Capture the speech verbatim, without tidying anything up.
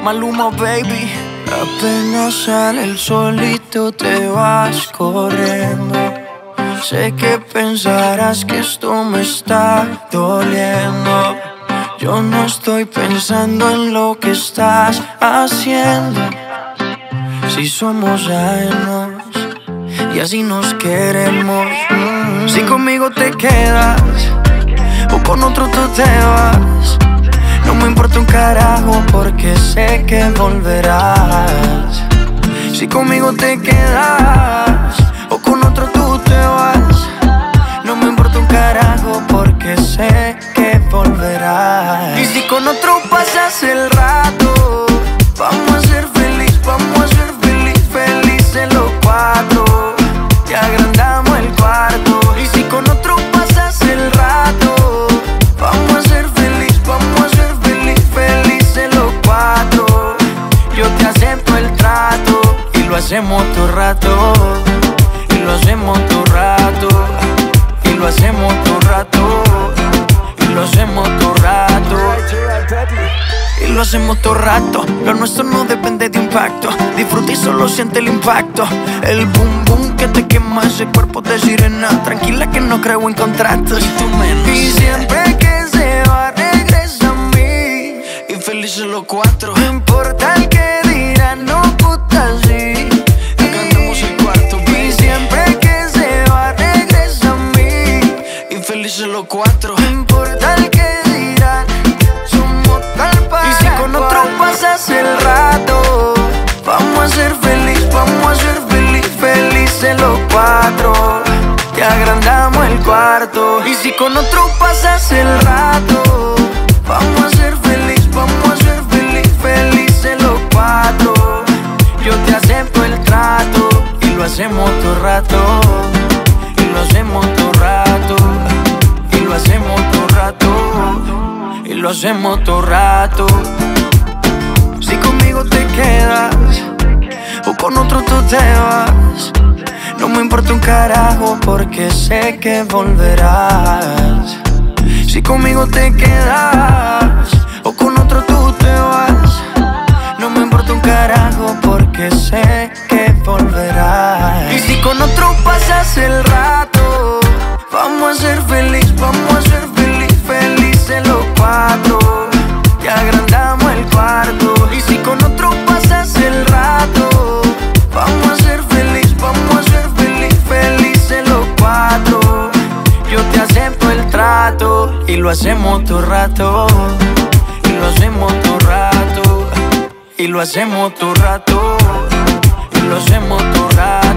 Maluma, baby. Apenas sale el solito te vas corriendo. Sé que pensarás que esto me está doliendo. Yo no estoy pensando en lo que estás haciendo. Si somos ajenos y así nos queremos. Si conmigo te quedas o con otro tú te vas, no me importa un carajo porque sé que volverás. Si conmigo te quedas o con otro tú te vas, no me importa un carajo porque sé que volverás. Y si con otro pasas el rato, vamos a ser feliz, vamos a ser feliz, felices los cuatro. Te agrandamos el cuarto. Y si con otro pasas el rato, vamos a ser feliz, vamos a ser feliz, felices los cuatro. Yo te acepto el trato y lo hacemos todo rato. Y lo hacemos todo rato. Y lo hacemos todo rato. Y lo hacemos todo rato. Y lo hacemos todo rato. Lo nuestro no depende de impacto. Disfruta y solo siente el impacto. El boom boom que te quema ese cuerpo de sirena. Tranquila que no creo en contratos. Y tú menos. Y siempre que se va regresa a mí. Y felices los cuatro. No importa el que dirán, no puta sí. Cantamos el cuarto, baby. Y siempre que se va regresa a mí. Y felices los cuatro. No importa el que dirán, somos tal para. Y si con otro pasas el rato, vamos a ser feliz, vamos a ser feliz, felices los cuatro. Te agrandamos el cuarto. Y si con otro pasas el rato, vamos a ser feliz, vamos a ser feliz, felices los cuatro. Yo te acepto el trato y lo hacemos todo rato. Y lo hacemos todo rato. Y lo hacemos todo rato. Y lo hacemos todo rato. Si conmigo te quedas o con otro tú te vas, no me importa un carajo porque sé que volverás. Si conmigo te quedas o con otro tú te vas, no me importa un carajo porque sé que volverás. Y si con otro pasas el rato, vamos a ser feliz, vamos a ser feliz, felices los cuatro. Te agrandamos el cuarto. Y si con otro pasas el rato, vamos a ser feliz, vamos a ser feliz, felices los cuatro. Yo te acepto el trato y lo hacemos todo rato. Y lo hacemos todo rato. Y lo hacemos todo rato. Y lo hacemos todo rato.